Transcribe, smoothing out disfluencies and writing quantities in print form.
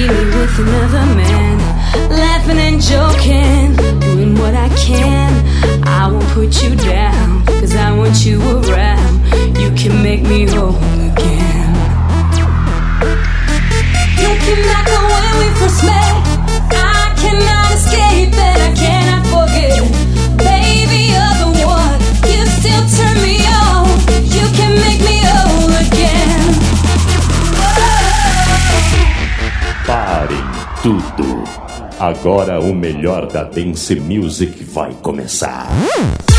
see me with another man, laughing and joking, doing what I can. I won't put you down, cause I want you around. You can make me whole again. Looking back on when we first met, I cannot escape and I cannot forget. Baby, you're the one, you still turn me on. You can make me whole again. Parem tudo. Agora o melhor da Dance Music vai começar.